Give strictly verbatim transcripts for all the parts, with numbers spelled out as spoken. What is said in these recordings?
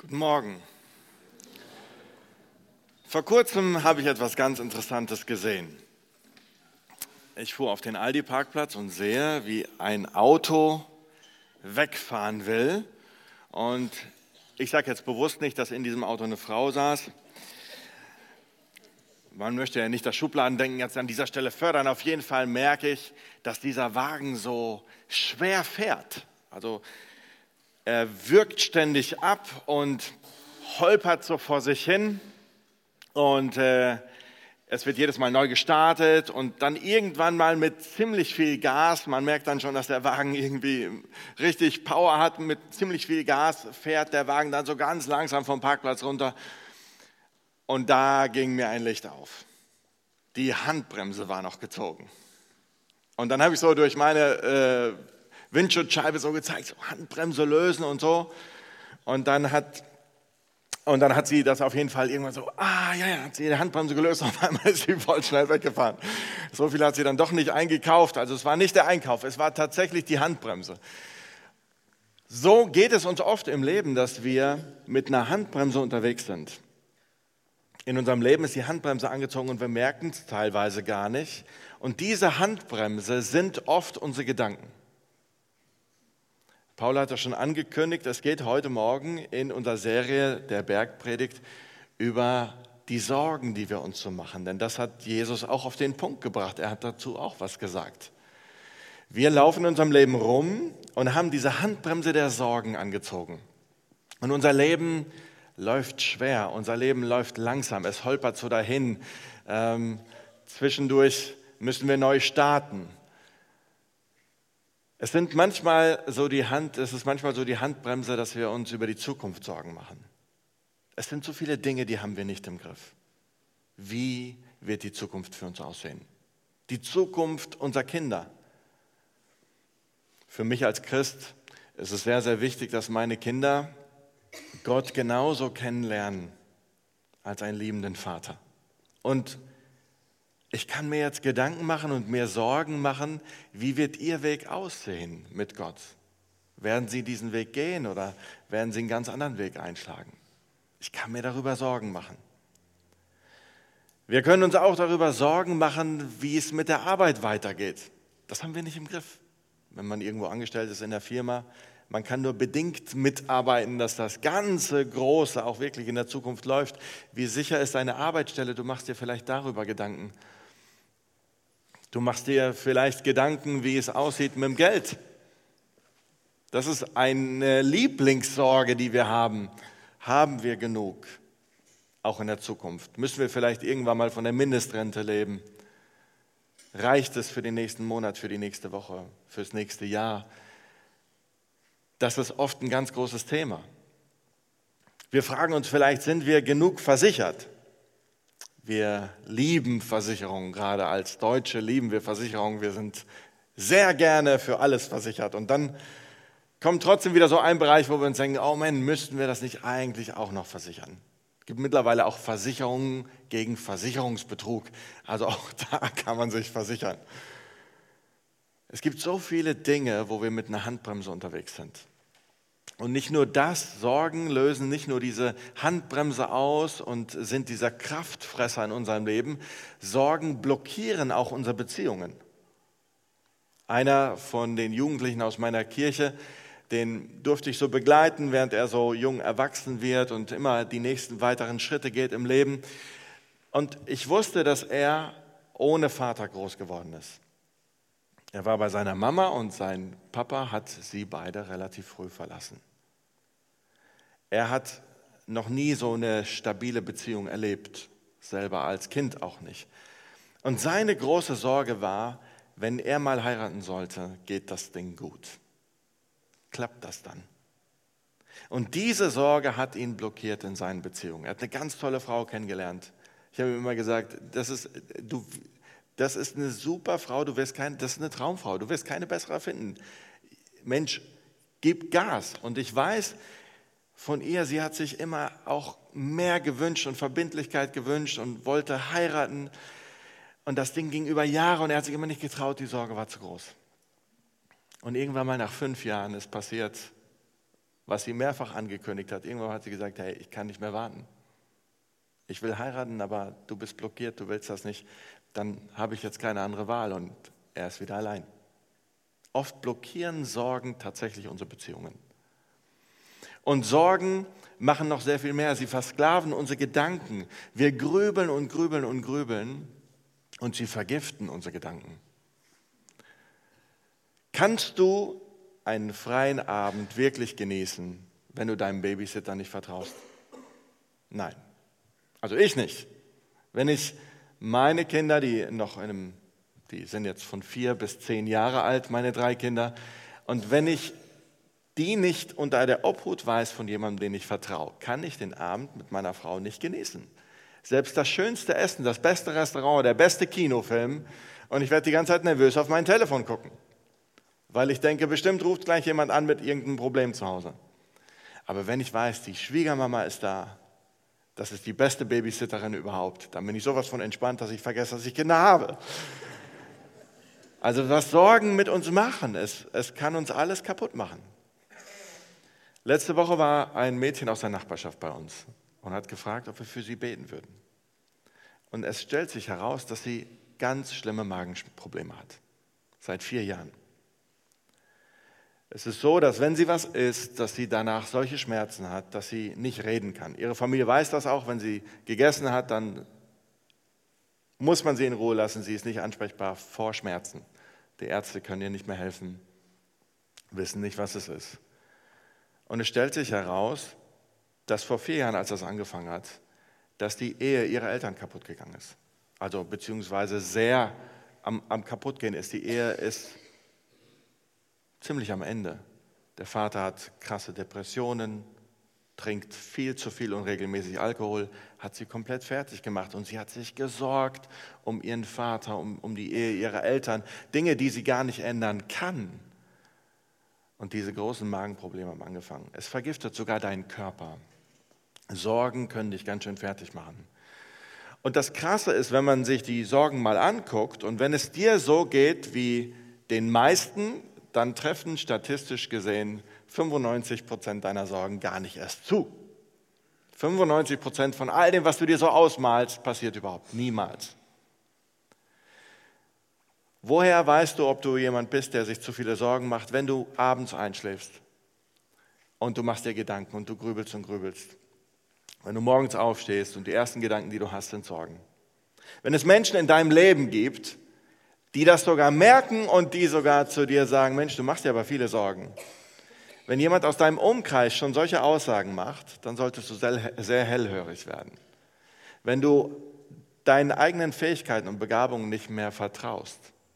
Guten Morgen. Vor kurzem habe ich etwas ganz Interessantes gesehen. Ich fuhr auf den Aldi-Parkplatz und sehe, wie ein Auto wegfahren will. Und ich sage jetzt bewusst nicht, dass in diesem Auto eine Frau saß. Man möchte ja nicht das Schubladendenken jetzt an dieser Stelle fördern. Auf jeden Fall merke ich, dass dieser Wagen so schwer fährt. Also er wirkt ständig ab und holpert so vor sich hin. Und äh, es wird jedes Mal neu gestartet und dann irgendwann mal mit ziemlich viel Gas. Man merkt dann schon, dass der Wagen irgendwie richtig Power hat. Mit ziemlich viel Gas fährt der Wagen dann so ganz langsam vom Parkplatz runter. Und da ging mir ein Licht auf. Die Handbremse war noch gezogen. Und dann habe ich so durch meine äh, Windschutzscheibe so gezeigt, so Handbremse lösen und so. Und dann hat, und dann hat sie das auf jeden Fall irgendwann so, ah ja, ja, hat sie die Handbremse gelöst, auf einmal ist sie voll schnell weggefahren. So viel hat sie dann doch nicht eingekauft. Also es war nicht der Einkauf, es war tatsächlich die Handbremse. So geht es uns oft im Leben, dass wir mit einer Handbremse unterwegs sind. In unserem Leben ist die Handbremse angezogen und wir merken es teilweise gar nicht. Und diese Handbremse sind oft unsere Gedanken. Paul hat das schon angekündigt, es geht heute Morgen in unserer Serie der Bergpredigt über die Sorgen, die wir uns so machen. Denn das hat Jesus auch auf den Punkt gebracht. Er hat dazu auch was gesagt. Wir laufen in unserem Leben rum und haben diese Handbremse der Sorgen angezogen. Und unser Leben läuft schwer, unser Leben läuft langsam, es holpert so dahin. Ähm, zwischendurch müssen wir neu starten. Es sind manchmal so die Hand, es ist manchmal so die Handbremse, dass wir uns über die Zukunft Sorgen machen. Es sind so viele Dinge, die haben wir nicht im Griff. Wie wird die Zukunft für uns aussehen? Die Zukunft unserer Kinder. Für mich als Christ ist es sehr, sehr wichtig, dass meine Kinder Gott genauso kennenlernen als einen liebenden Vater. Und ich kann mir jetzt Gedanken machen und mir Sorgen machen, wie wird ihr Weg aussehen mit Gott? Werden sie diesen Weg gehen oder werden sie einen ganz anderen Weg einschlagen? Ich kann mir darüber Sorgen machen. Wir können uns auch darüber Sorgen machen, wie es mit der Arbeit weitergeht. Das haben wir nicht im Griff. Wenn man irgendwo angestellt ist in der Firma, man kann nur bedingt mitarbeiten, dass das ganze Große auch wirklich in der Zukunft läuft. Wie sicher ist deine Arbeitsstelle? Du machst dir vielleicht darüber Gedanken. Du machst dir vielleicht Gedanken, wie es aussieht mit dem Geld. Das ist eine Lieblingssorge, die wir haben. Haben wir genug? Auch in der Zukunft. Müssen wir vielleicht irgendwann mal von der Mindestrente leben? Reicht es für den nächsten Monat, für die nächste Woche, fürs nächste Jahr? Das ist oft ein ganz großes Thema. Wir fragen uns vielleicht, sind wir genug versichert? Wir lieben Versicherungen, gerade als Deutsche lieben wir Versicherungen. Wir sind sehr gerne für alles versichert. Und dann kommt trotzdem wieder so ein Bereich, wo wir uns denken, oh Mann, müssten wir das nicht eigentlich auch noch versichern? Es gibt mittlerweile auch Versicherungen gegen Versicherungsbetrug. Also auch da kann man sich versichern. Es gibt so viele Dinge, wo wir mit einer Handbremse unterwegs sind. Und nicht nur das, Sorgen lösen nicht nur diese Handbremse aus und sind dieser Kraftfresser in unserem Leben, Sorgen blockieren auch unsere Beziehungen. Einer von den Jugendlichen aus meiner Kirche, den durfte ich so begleiten, während er so jung erwachsen wird und immer die nächsten weiteren Schritte geht im Leben. Und ich wusste, dass er ohne Vater groß geworden ist. Er war bei seiner Mama und sein Papa hat sie beide relativ früh verlassen. Er hat noch nie so eine stabile Beziehung erlebt, selber als Kind auch nicht. Und seine große Sorge war, wenn er mal heiraten sollte, geht das Ding gut. Klappt das dann? Und diese Sorge hat ihn blockiert in seinen Beziehungen. Er hat eine ganz tolle Frau kennengelernt. Ich habe ihm immer gesagt, das ist, du, das ist eine super Frau, du wirst kein, das ist eine Traumfrau, du wirst keine bessere finden. Mensch, gib Gas. Und ich weiß von ihr, sie hat sich immer auch mehr gewünscht und Verbindlichkeit gewünscht und wollte heiraten. Und das Ding ging über Jahre und er hat sich immer nicht getraut, die Sorge war zu groß. Und irgendwann mal nach fünf Jahren ist passiert, was sie mehrfach angekündigt hat. Irgendwann hat sie gesagt, hey, ich kann nicht mehr warten. Ich will heiraten, aber du bist blockiert, du willst das nicht. Dann habe ich jetzt keine andere Wahl und er ist wieder allein. Oft blockieren Sorgen tatsächlich unsere Beziehungen. Und Sorgen machen noch sehr viel mehr. Sie versklaven unsere Gedanken. Wir grübeln und grübeln und grübeln und sie vergiften unsere Gedanken. Kannst du einen freien Abend wirklich genießen, wenn du deinem Babysitter nicht vertraust? Nein. Also ich nicht. Wenn ich meine Kinder, die noch in einem, die sind jetzt von vier bis zehn Jahre alt, meine drei Kinder, und wenn ich die nicht unter der Obhut weiß von jemandem, den ich vertraue, kann ich den Abend mit meiner Frau nicht genießen. Selbst das schönste Essen, das beste Restaurant, der beste Kinofilm, und ich werde die ganze Zeit nervös auf mein Telefon gucken, weil ich denke, bestimmt ruft gleich jemand an mit irgendeinem Problem zu Hause. Aber wenn ich weiß, die Schwiegermama ist da, das ist die beste Babysitterin überhaupt, dann bin ich sowas von entspannt, dass ich vergesse, dass ich Kinder habe. Also was Sorgen mit uns machen, es, es kann uns alles kaputt machen. Letzte Woche war ein Mädchen aus der Nachbarschaft bei uns und hat gefragt, ob wir für sie beten würden. Und es stellt sich heraus, dass sie ganz schlimme Magenprobleme hat, seit vier Jahren. Es ist so, dass wenn sie was isst, dass sie danach solche Schmerzen hat, dass sie nicht reden kann. Ihre Familie weiß das auch, wenn sie gegessen hat, dann muss man sie in Ruhe lassen, sie ist nicht ansprechbar vor Schmerzen. Die Ärzte können ihr nicht mehr helfen, wissen nicht, was es ist. Und es stellt sich heraus, dass vor vier Jahren, als das angefangen hat, dass die Ehe ihrer Eltern kaputt gegangen ist. Also beziehungsweise sehr am, am kaputtgehen ist. Die Ehe ist ziemlich am Ende. Der Vater hat krasse Depressionen, trinkt viel zu viel und regelmäßig Alkohol, hat sie komplett fertig gemacht und sie hat sich gesorgt um ihren Vater, um, um die Ehe ihrer Eltern, Dinge, die sie gar nicht ändern kann. Und diese großen Magenprobleme haben angefangen. Es vergiftet sogar deinen Körper. Sorgen können dich ganz schön fertig machen. Und das Krasse ist, wenn man sich die Sorgen mal anguckt und wenn es dir so geht wie den meisten, dann treffen statistisch gesehen fünfundneunzig Prozent deiner Sorgen gar nicht erst zu. fünfundneunzig Prozent von all dem, was du dir so ausmalst, passiert überhaupt niemals. Woher weißt du, ob du jemand bist, der sich zu viele Sorgen macht, wenn du abends einschläfst und du machst dir Gedanken und du grübelst und grübelst? Wenn du morgens aufstehst und die ersten Gedanken, die du hast, sind Sorgen. Wenn es Menschen in deinem Leben gibt, die das sogar merken und die sogar zu dir sagen, Mensch, du machst dir aber viele Sorgen. Wenn jemand aus deinem Umkreis schon solche Aussagen macht, dann solltest du sehr, sehr hellhörig werden. Wenn du deinen eigenen Fähigkeiten und Begabungen nicht mehr vertraust,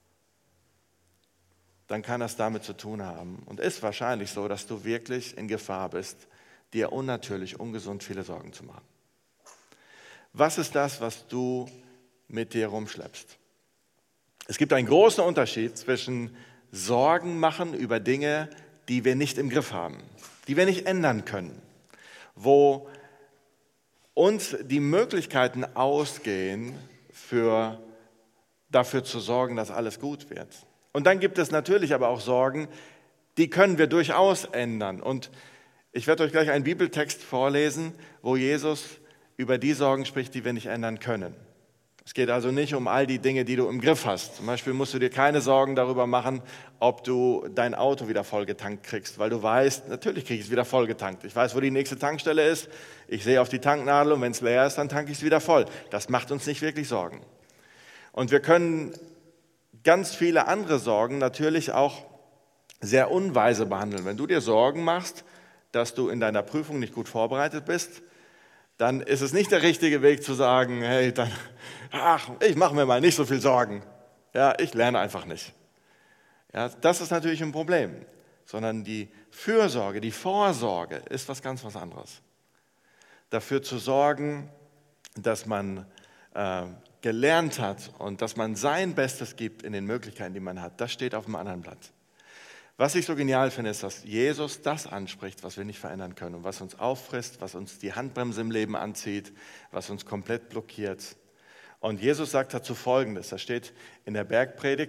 dann kann das damit zu tun haben und ist wahrscheinlich so, dass du wirklich in Gefahr bist, dir unnatürlich, ungesund viele Sorgen zu machen. Was ist das, was du mit dir rumschleppst? Es gibt einen großen Unterschied zwischen Sorgen machen über Dinge, die wir nicht im Griff haben, die wir nicht ändern können, wo uns die Möglichkeiten ausgehen, für, dafür zu sorgen, dass alles gut wird. Und dann gibt es natürlich aber auch Sorgen, die können wir durchaus ändern. Und ich werde euch gleich einen Bibeltext vorlesen, wo Jesus über die Sorgen spricht, die wir nicht ändern können. Es geht also nicht um all die Dinge, die du im Griff hast. Zum Beispiel musst du dir keine Sorgen darüber machen, ob du dein Auto wieder vollgetankt kriegst, weil du weißt, natürlich kriege ich es wieder vollgetankt. Ich weiß, wo die nächste Tankstelle ist, ich sehe auf die Tanknadel und wenn es leer ist, dann tanke ich es wieder voll. Das macht uns nicht wirklich Sorgen. Und wir können ganz viele andere Sorgen natürlich auch sehr unweise behandeln. Wenn du dir Sorgen machst, dass du in deiner Prüfung nicht gut vorbereitet bist, dann ist es nicht der richtige Weg zu sagen, hey, dann, ach, ich mache mir mal nicht so viel Sorgen. Ja, ich lerne einfach nicht. Ja, das ist natürlich ein Problem, sondern die Fürsorge, die Vorsorge ist was ganz was anderes. Dafür zu sorgen, dass man äh, gelernt hat und dass man sein Bestes gibt in den Möglichkeiten, die man hat, das steht auf einem anderen Blatt. Was ich so genial finde, ist, dass Jesus das anspricht, was wir nicht verändern können und was uns auffrisst, was uns die Handbremse im Leben anzieht, was uns komplett blockiert. Und Jesus sagt dazu Folgendes, das steht in der Bergpredigt,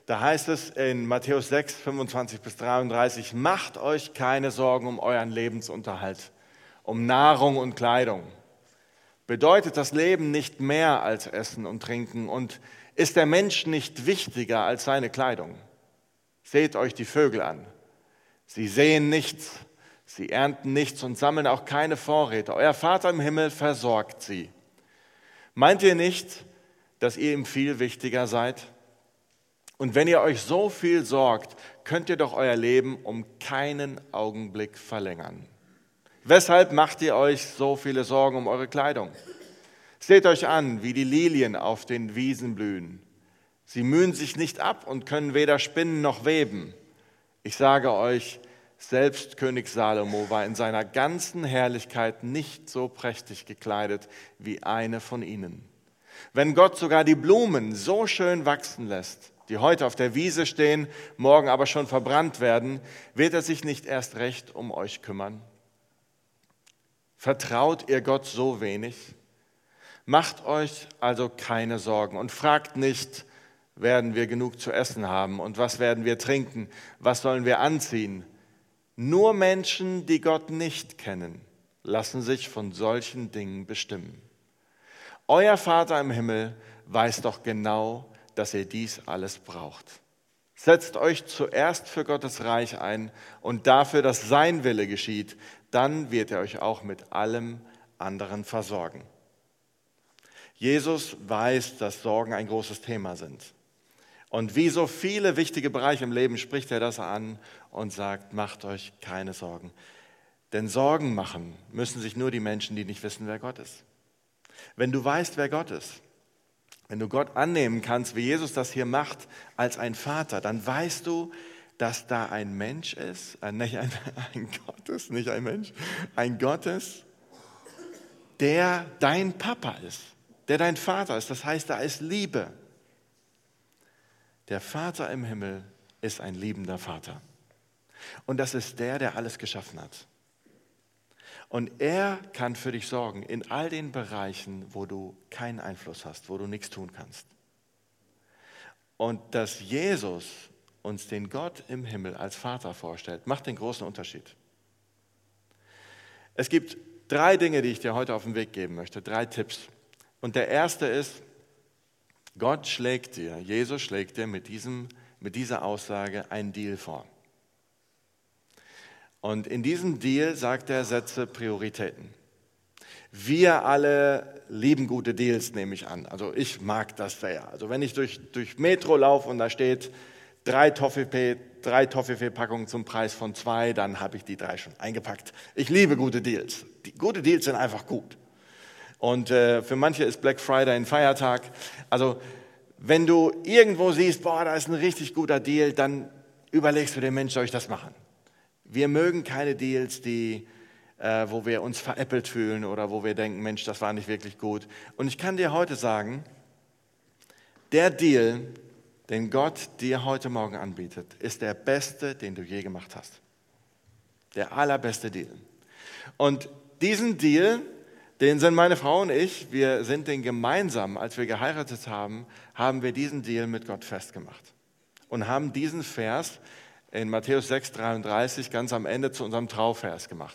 Da heißt es in Matthäus sechs, fünfundzwanzig bis dreiunddreißig, macht euch keine Sorgen um euren Lebensunterhalt, um Nahrung und Kleidung. Bedeutet das Leben nicht mehr als Essen und Trinken und ist der Mensch nicht wichtiger als seine Kleidung? Seht euch die Vögel an. Sie säen nichts, sie ernten nichts und sammeln auch keine Vorräte. Euer Vater im Himmel versorgt sie. Meint ihr nicht, dass ihr ihm viel wichtiger seid? Und wenn ihr euch so viel sorgt, könnt ihr doch euer Leben um keinen Augenblick verlängern. Weshalb macht ihr euch so viele Sorgen um eure Kleidung? Seht euch an, wie die Lilien auf den Wiesen blühen. Sie mühen sich nicht ab und können weder spinnen noch weben. Ich sage euch, selbst König Salomo war in seiner ganzen Herrlichkeit nicht so prächtig gekleidet wie eine von ihnen. Wenn Gott sogar die Blumen so schön wachsen lässt, die heute auf der Wiese stehen, morgen aber schon verbrannt werden, wird er sich nicht erst recht um euch kümmern? Vertraut ihr Gott so wenig? Macht euch also keine Sorgen und fragt nicht, werden wir genug zu essen haben und was werden wir trinken, was sollen wir anziehen? Nur Menschen, die Gott nicht kennen, lassen sich von solchen Dingen bestimmen. Euer Vater im Himmel weiß doch genau, dass ihr dies alles braucht. Setzt euch zuerst für Gottes Reich ein und dafür, dass sein Wille geschieht, dann wird er euch auch mit allem anderen versorgen. Jesus weiß, dass Sorgen ein großes Thema sind. Und wie so viele wichtige Bereiche im Leben spricht er das an und sagt, macht euch keine Sorgen. Denn Sorgen machen müssen sich nur die Menschen, die nicht wissen, wer Gott ist. Wenn du weißt, wer Gott ist, wenn du Gott annehmen kannst, wie Jesus das hier macht, als ein Vater, dann weißt du, dass da ein Mensch ist, äh, nicht ein, ein Gott ist, nicht ein Mensch, ein Gott ist, der dein Papa ist, der dein Vater ist. Das heißt, da ist Liebe. Der Vater im Himmel ist ein liebender Vater. Und das ist der, der alles geschaffen hat. Und er kann für dich sorgen in all den Bereichen, wo du keinen Einfluss hast, wo du nichts tun kannst. Und dass Jesus uns den Gott im Himmel als Vater vorstellt, macht den großen Unterschied. Es gibt drei Dinge, die ich dir heute auf den Weg geben möchte, drei Tipps. Und der erste ist, Gott schlägt dir, Jesus schlägt dir mit, diesem, mit dieser Aussage einen Deal vor. Und in diesem Deal sagt er, setze Prioritäten. Wir alle lieben gute Deals, nehme ich an. Also ich mag das sehr. Also wenn ich durch, durch Metro laufe und da steht drei Toffifee, drei Toffifee-Packungen zum Preis von zwei, dann habe ich die drei schon eingepackt. Ich liebe gute Deals. Die, gute Deals sind einfach gut. Und äh, für manche ist Black Friday ein Feiertag. Also wenn du irgendwo siehst, boah, da ist ein richtig guter Deal, dann überlegst du dir, Mensch, soll ich das machen? Wir mögen keine Deals, die, äh, wo wir uns veräppelt fühlen oder wo wir denken, Mensch, das war nicht wirklich gut. Und ich kann dir heute sagen, der Deal, den Gott dir heute Morgen anbietet, ist der beste, den du je gemacht hast. Der allerbeste Deal. Und diesen Deal, den sind meine Frau und ich, wir sind den gemeinsam, als wir geheiratet haben, haben wir diesen Deal mit Gott festgemacht. Und haben diesen Vers in Matthäus sechs, dreiunddreißig ganz am Ende zu unserem Trauvers gemacht.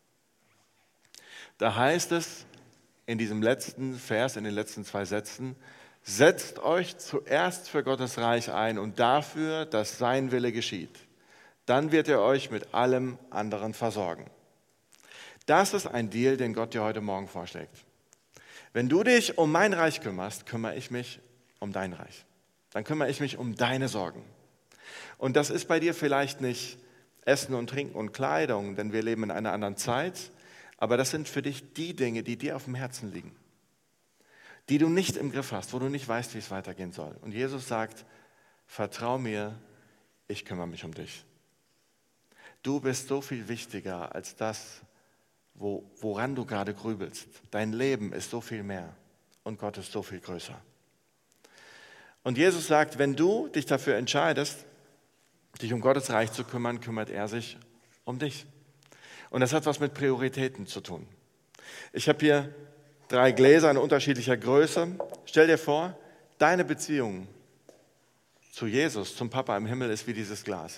Da heißt es in diesem letzten Vers, in den letzten zwei Sätzen, setzt euch zuerst für Gottes Reich ein und dafür, dass sein Wille geschieht. Dann wird er euch mit allem anderen versorgen. Das ist ein Deal, den Gott dir heute Morgen vorschlägt. Wenn du dich um mein Reich kümmerst, kümmere ich mich um dein Reich. Dann kümmere ich mich um deine Sorgen. Und das ist bei dir vielleicht nicht Essen und Trinken und Kleidung, denn wir leben in einer anderen Zeit, aber das sind für dich die Dinge, die dir auf dem Herzen liegen, die du nicht im Griff hast, wo du nicht weißt, wie es weitergehen soll. Und Jesus sagt, vertrau mir, ich kümmere mich um dich. Du bist so viel wichtiger als das, wo, woran du gerade grübelst. Dein Leben ist so viel mehr und Gott ist so viel größer. Und Jesus sagt, wenn du dich dafür entscheidest, dich um Gottes Reich zu kümmern, kümmert er sich um dich. Und das hat was mit Prioritäten zu tun. Ich habe hier drei Gläser in unterschiedlicher Größe. Stell dir vor, deine Beziehung zu Jesus, zum Papa im Himmel, ist wie dieses Glas.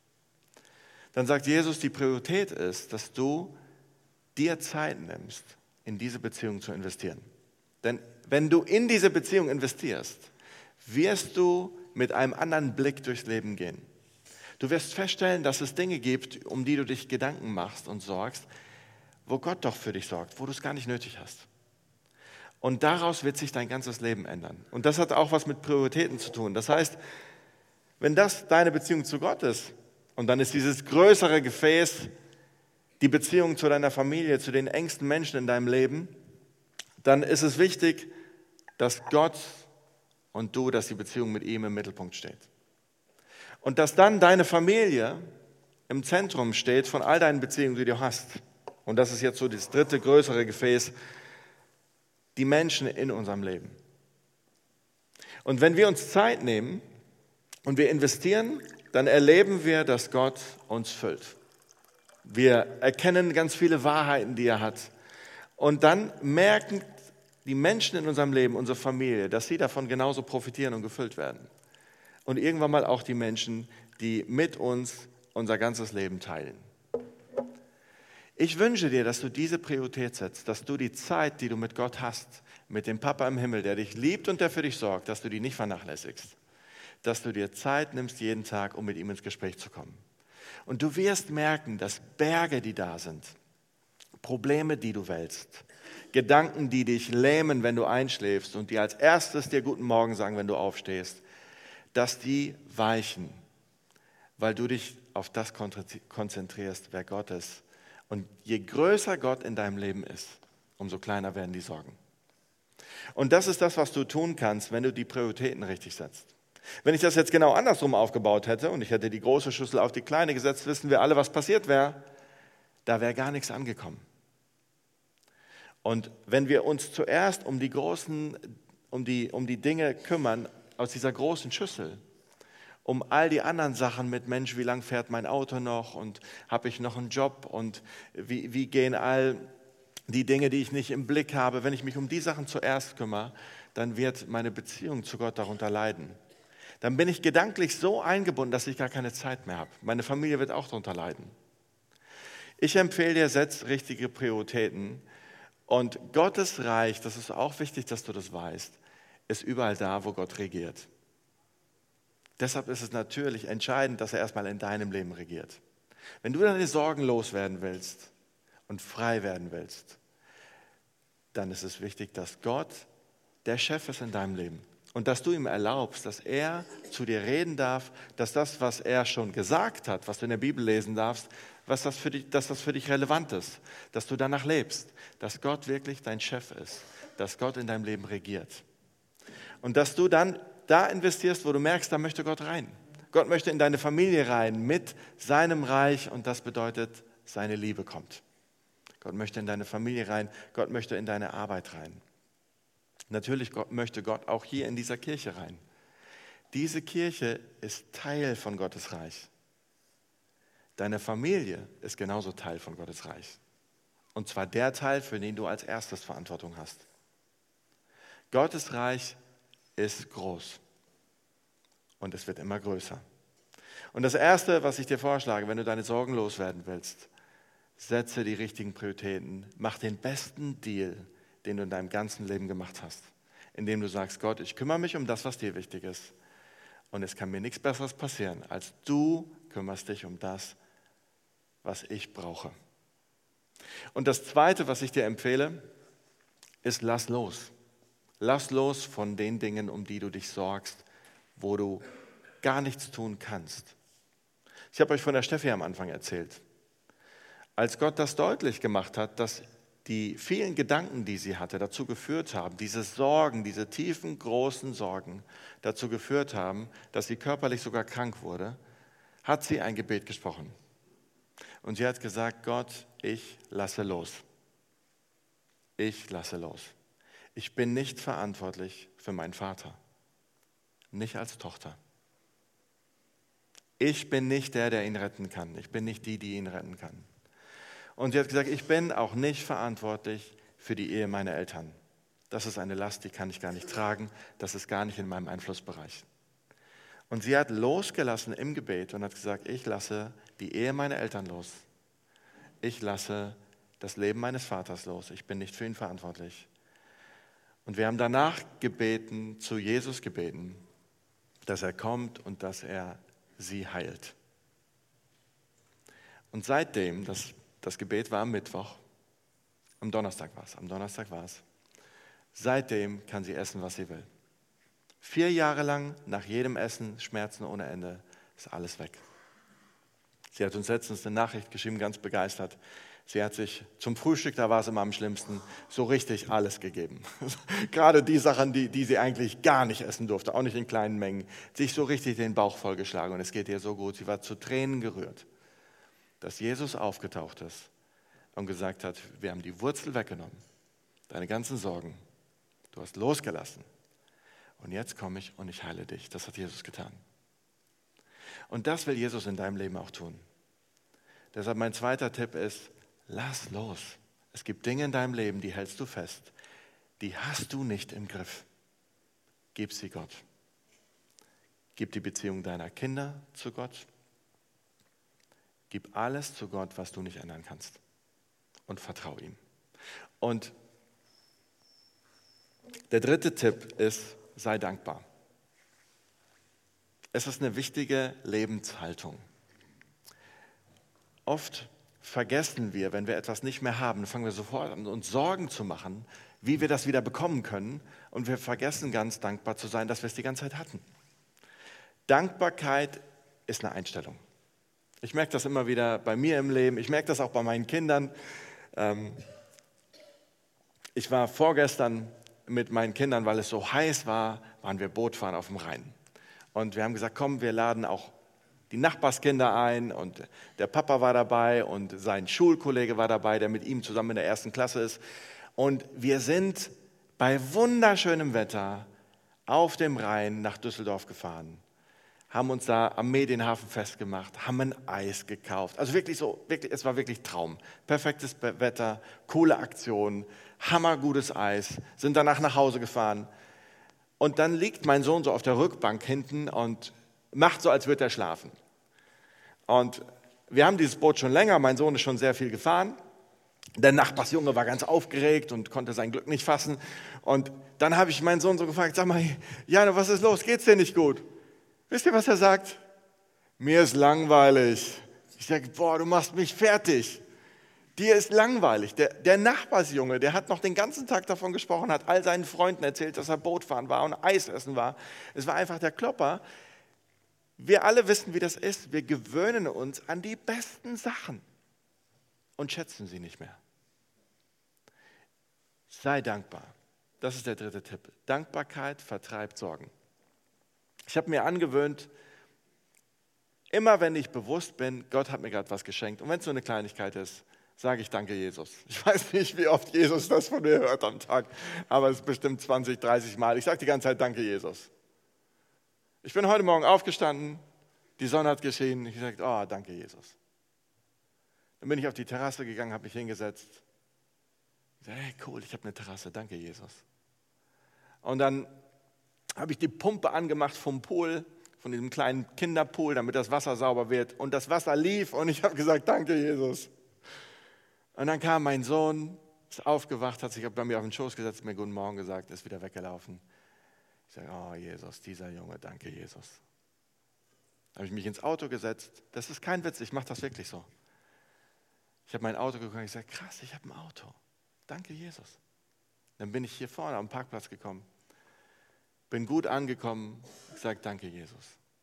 Dann sagt Jesus, die Priorität ist, dass du dir Zeit nimmst, in diese Beziehung zu investieren. Denn wenn du in diese Beziehung investierst, wirst du mit einem anderen Blick durchs Leben gehen. Du wirst feststellen, dass es Dinge gibt, um die du dich Gedanken machst und sorgst, wo Gott doch für dich sorgt, wo du es gar nicht nötig hast. Und daraus wird sich dein ganzes Leben ändern. Und das hat auch was mit Prioritäten zu tun. Das heißt, wenn das deine Beziehung zu Gott ist, und dann ist dieses größere Gefäß die Beziehung zu deiner Familie, zu den engsten Menschen in deinem Leben, dann ist es wichtig, dass Gott und du, dass die Beziehung mit ihm im Mittelpunkt steht. Und dass dann deine Familie im Zentrum steht von all deinen Beziehungen, die du hast. Und das ist jetzt so das dritte größere Gefäß, die Menschen in unserem Leben. Und wenn wir uns Zeit nehmen und wir investieren, dann erleben wir, dass Gott uns füllt. Wir erkennen ganz viele Wahrheiten, die er hat. Und dann merken die Menschen in unserem Leben, unsere Familie, dass sie davon genauso profitieren und gefüllt werden. Und irgendwann mal auch die Menschen, die mit uns unser ganzes Leben teilen. Ich wünsche dir, dass du diese Priorität setzt, dass du die Zeit, die du mit Gott hast, mit dem Papa im Himmel, der dich liebt und der für dich sorgt, dass du die nicht vernachlässigst. Dass du dir Zeit nimmst jeden Tag, um mit ihm ins Gespräch zu kommen. Und du wirst merken, dass Berge, die da sind, Probleme, die du wälzt, Gedanken, die dich lähmen, wenn du einschläfst und die als erstes dir guten Morgen sagen, wenn du aufstehst, dass die weichen, weil du dich auf das konzentrierst, wer Gott ist. Und je größer Gott in deinem Leben ist, umso kleiner werden die Sorgen. Und das ist das, was du tun kannst, wenn du die Prioritäten richtig setzt. Wenn ich das jetzt genau andersrum aufgebaut hätte und ich hätte die große Schüssel auf die kleine gesetzt, wissen wir alle, was passiert wäre. Da wäre gar nichts angekommen. Und wenn wir uns zuerst um die großen, um die, um die Dinge kümmern, aus dieser großen Schüssel, um all die anderen Sachen mit, Mensch, wie lang fährt mein Auto noch und habe ich noch einen Job und wie, wie gehen all die Dinge, die ich nicht im Blick habe, wenn ich mich um die Sachen zuerst kümmere, dann wird meine Beziehung zu Gott darunter leiden. Dann bin ich gedanklich so eingebunden, dass ich gar keine Zeit mehr habe. Meine Familie wird auch darunter leiden. Ich empfehle dir, setz richtige Prioritäten. Und Gottes Reich, das ist auch wichtig, dass du das weißt, ist überall da, wo Gott regiert. Deshalb ist es natürlich entscheidend, dass er erstmal in deinem Leben regiert. Wenn du deine Sorgen loswerden willst und frei werden willst, dann ist es wichtig, dass Gott der Chef ist in deinem Leben. Und dass du ihm erlaubst, dass er zu dir reden darf, dass das, was er schon gesagt hat, was du in der Bibel lesen darfst, was das für dich, dass das für dich relevant ist, dass du danach lebst, dass Gott wirklich dein Chef ist, dass Gott in deinem Leben regiert. Und dass du dann da investierst, wo du merkst, da möchte Gott rein. Gott möchte in deine Familie rein mit seinem Reich und das bedeutet, seine Liebe kommt. Gott möchte in deine Familie rein, Gott möchte in deine Arbeit rein. Natürlich möchte Gott auch hier in dieser Kirche rein. Diese Kirche ist Teil von Gottes Reich. Deine Familie ist genauso Teil von Gottes Reich. Und zwar der Teil, für den du als erstes Verantwortung hast. Gottes Reich ist groß und es wird immer größer. Und das Erste, was ich dir vorschlage, wenn du deine Sorgen loswerden willst, setze die richtigen Prioritäten, mach den besten Deal, den du in deinem ganzen Leben gemacht hast, indem du sagst, Gott, ich kümmere mich um das, was dir wichtig ist. Und es kann mir nichts Besseres passieren, als du kümmerst dich um das, was ich brauche. Und das Zweite, was ich dir empfehle, ist, lass los. Lass los von den Dingen, um die du dich sorgst, wo du gar nichts tun kannst. Ich habe euch von der Steffi am Anfang erzählt. Als Gott das deutlich gemacht hat, dass die vielen Gedanken, die sie hatte, dazu geführt haben, diese Sorgen, diese tiefen, großen Sorgen dazu geführt haben, dass sie körperlich sogar krank wurde, hat sie ein Gebet gesprochen. Und sie hat gesagt, Gott, ich lasse los. Ich lasse los. Ich bin nicht verantwortlich für meinen Vater, nicht als Tochter. Ich bin nicht der, der ihn retten kann. Ich bin nicht die, die ihn retten kann. Und sie hat gesagt, ich bin auch nicht verantwortlich für die Ehe meiner Eltern. Das ist eine Last, die kann ich gar nicht tragen. Das ist gar nicht in meinem Einflussbereich. Und sie hat losgelassen im Gebet und hat gesagt, ich lasse die Ehe meiner Eltern los. Ich lasse das Leben meines Vaters los. Ich bin nicht für ihn verantwortlich. Und wir haben danach gebeten, zu Jesus gebeten, dass er kommt und dass er sie heilt. Und seitdem, das, das Gebet war am Mittwoch, am Donnerstag war es, am Donnerstag war es, seitdem kann sie essen, was sie will. Vier Jahre lang, nach jedem Essen, Schmerzen ohne Ende, ist alles weg. Sie hat uns letztens eine Nachricht geschrieben, ganz begeistert. Sie hat sich zum Frühstück, da war es immer am schlimmsten, so richtig alles gegeben. Gerade die Sachen, die, die sie eigentlich gar nicht essen durfte, auch nicht in kleinen Mengen, sich so richtig den Bauch vollgeschlagen und es geht ihr so gut. Sie war zu Tränen gerührt, dass Jesus aufgetaucht ist und gesagt hat, wir haben die Wurzel weggenommen, deine ganzen Sorgen, du hast losgelassen und jetzt komme ich und ich heile dich. Das hat Jesus getan. Und das will Jesus in deinem Leben auch tun. Deshalb mein zweiter Tipp ist, lass los. Es gibt Dinge in deinem Leben, die hältst du fest. Die hast du nicht im Griff. Gib sie Gott. Gib die Beziehung deiner Kinder zu Gott. Gib alles zu Gott, was du nicht ändern kannst. Und vertrau ihm. Und der dritte Tipp ist, sei dankbar. Es ist eine wichtige Lebenshaltung. Oft vergessen wir, wenn wir etwas nicht mehr haben, fangen wir sofort an, uns Sorgen zu machen, wie wir das wieder bekommen können. Und wir vergessen ganz dankbar zu sein, dass wir es die ganze Zeit hatten. Dankbarkeit ist eine Einstellung. Ich merke das immer wieder bei mir im Leben. Ich merke das auch bei meinen Kindern. Ich war vorgestern mit meinen Kindern, weil es so heiß war, waren wir Bootfahren auf dem Rhein. Und wir haben gesagt, komm, wir laden auch die Nachbarskinder ein und der Papa war dabei und sein Schulkollege war dabei, der mit ihm zusammen in der ersten Klasse ist. Und wir sind bei wunderschönem Wetter auf dem Rhein nach Düsseldorf gefahren, haben uns da am Medienhafen festgemacht, haben ein Eis gekauft. Also wirklich so, wirklich, es war wirklich Traum. Perfektes Wetter, coole Aktion, hammergutes Eis, sind danach nach Hause gefahren. Und dann liegt mein Sohn so auf der Rückbank hinten und macht so, als würde er schlafen. Und wir haben dieses Boot schon länger, mein Sohn ist schon sehr viel gefahren. Der Nachbarsjunge war ganz aufgeregt und konnte sein Glück nicht fassen. Und dann habe ich meinen Sohn so gefragt, sag mal, Jano, was ist los, geht's dir nicht gut? Wisst ihr, was er sagt? Mir ist langweilig. Ich sage, boah, du machst mich fertig. Dir ist langweilig. Der, der Nachbarsjunge, der hat noch den ganzen Tag davon gesprochen, hat all seinen Freunden erzählt, dass er Bootfahren war und Eis essen war. Es war einfach der Klopper. Wir alle wissen, wie das ist. Wir gewöhnen uns an die besten Sachen und schätzen sie nicht mehr. Sei dankbar. Das ist der dritte Tipp. Dankbarkeit vertreibt Sorgen. Ich habe mir angewöhnt, immer wenn ich bewusst bin, Gott hat mir gerade was geschenkt, und wenn es so eine Kleinigkeit ist, sage ich danke Jesus. Ich weiß nicht, wie oft Jesus das von mir hört am Tag, aber es ist bestimmt zwanzig, dreißig Mal. Ich sage die ganze Zeit danke Jesus. Ich bin heute Morgen aufgestanden, die Sonne hat geschienen, ich habe gesagt, oh, danke Jesus. Dann bin ich auf die Terrasse gegangen, habe mich hingesetzt. Ich sage, hey, cool, ich habe eine Terrasse, danke Jesus. Und dann habe ich die Pumpe angemacht vom Pool, von diesem kleinen Kinderpool, damit das Wasser sauber wird. Und das Wasser lief und ich habe gesagt, danke Jesus. Und dann kam mein Sohn, ist aufgewacht, hat sich bei mir auf den Schoß gesetzt, mir guten Morgen gesagt, ist wieder weggelaufen. Ich sage, oh Jesus, dieser Junge, danke Jesus. Dann habe ich mich ins Auto gesetzt. Das ist kein Witz, ich mache das wirklich so. Ich habe mein Auto geguckt und ich sage, krass, ich habe ein Auto. Danke Jesus. Dann bin ich hier vorne am Parkplatz gekommen. Bin gut angekommen, ich sage danke Jesus.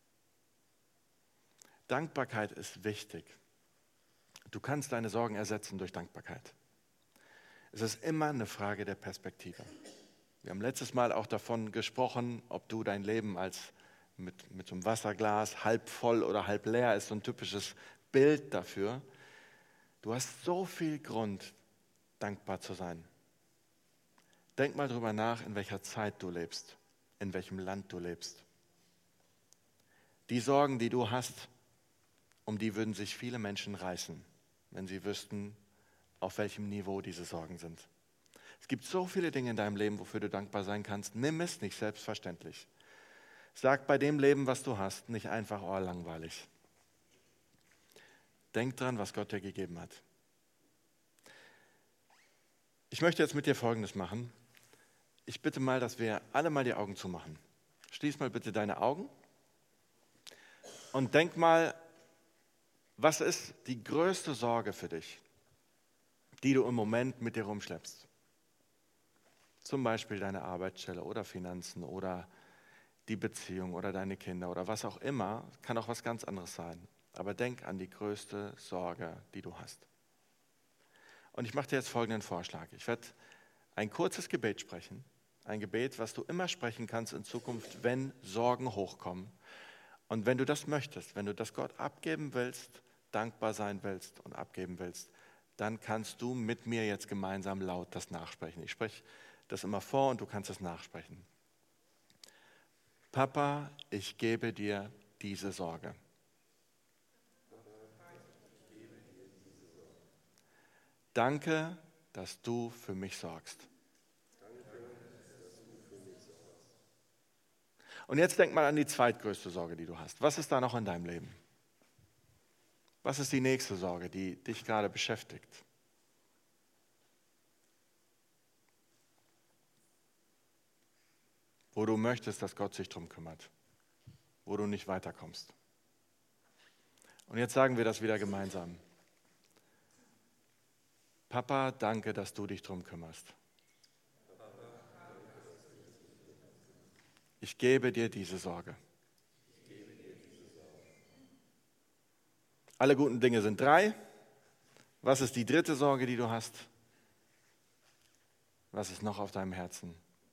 Dankbarkeit ist wichtig. Du kannst deine Sorgen ersetzen durch Dankbarkeit. Es ist immer eine Frage der Perspektive. Wir haben letztes Mal auch davon gesprochen, ob du dein Leben als mit, mit so einem Wasserglas halb voll oder halb leer ist, so ein typisches Bild dafür. Du hast so viel Grund, dankbar zu sein. Denk mal drüber nach, in welcher Zeit du lebst, in welchem Land du lebst. Die Sorgen, die du hast, um die würden sich viele Menschen reißen, wenn sie wüssten, auf welchem Niveau diese Sorgen sind. Es gibt so viele Dinge in deinem Leben, wofür du dankbar sein kannst. Nimm es nicht selbstverständlich. Sag bei dem Leben, was du hast, nicht einfach, oh, langweilig. Denk dran, was Gott dir gegeben hat. Ich möchte jetzt mit dir Folgendes machen. Ich bitte mal, dass wir alle mal die Augen zumachen. Schließ mal bitte deine Augen und denk mal, was ist die größte Sorge für dich, die du im Moment mit dir rumschleppst? Zum Beispiel deine Arbeitsstelle oder Finanzen oder die Beziehung oder deine Kinder oder was auch immer. Kann auch was ganz anderes sein. Aber denk an die größte Sorge, die du hast. Und ich mache dir jetzt folgenden Vorschlag. Ich werde ein kurzes Gebet sprechen. Ein Gebet, was du immer sprechen kannst in Zukunft, wenn Sorgen hochkommen. Und wenn du das möchtest, wenn du das Gott abgeben willst, dankbar sein willst und abgeben willst, dann kannst du mit mir jetzt gemeinsam laut das nachsprechen. Ich spreche das immer vor und du kannst es nachsprechen. Papa, ich gebe dir diese Sorge. Danke, dass du für mich sorgst. Und jetzt denk mal an die zweitgrößte Sorge, die du hast. Was ist da noch in deinem Leben? Was ist die nächste Sorge, die dich gerade beschäftigt? Wo du möchtest, dass Gott sich drum kümmert, wo du nicht weiterkommst. Und jetzt sagen wir das wieder gemeinsam. Papa, danke, dass du dich drum kümmerst. Ich gebe dir diese Sorge. Alle guten Dinge sind drei. Was ist die dritte Sorge, die du hast? Was ist noch auf deinem Herzen?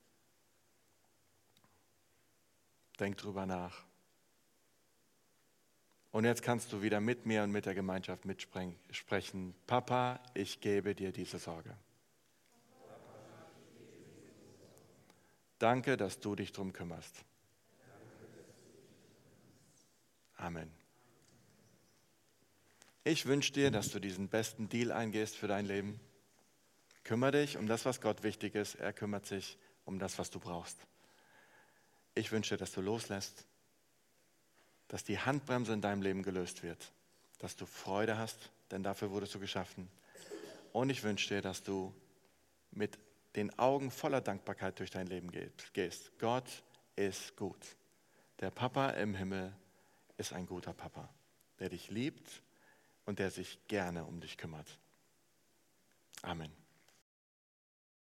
Denk drüber nach. Und jetzt kannst du wieder mit mir und mit der Gemeinschaft mitsprechen. Papa, ich gebe dir diese Sorge. Danke, dass du dich drum kümmerst. Amen. Ich wünsche dir, dass du diesen besten Deal eingehst für dein Leben. Kümmere dich um das, was Gott wichtig ist. Er kümmert sich um das, was du brauchst. Ich wünsche dir, dass du loslässt, dass die Handbremse in deinem Leben gelöst wird, dass du Freude hast, denn dafür wurdest du geschaffen. Und ich wünsche dir, dass du mit den Augen voller Dankbarkeit durch dein Leben gehst. Gott ist gut. Der Papa im Himmel ist ein guter Papa, der dich liebt und der sich gerne um dich kümmert. Amen.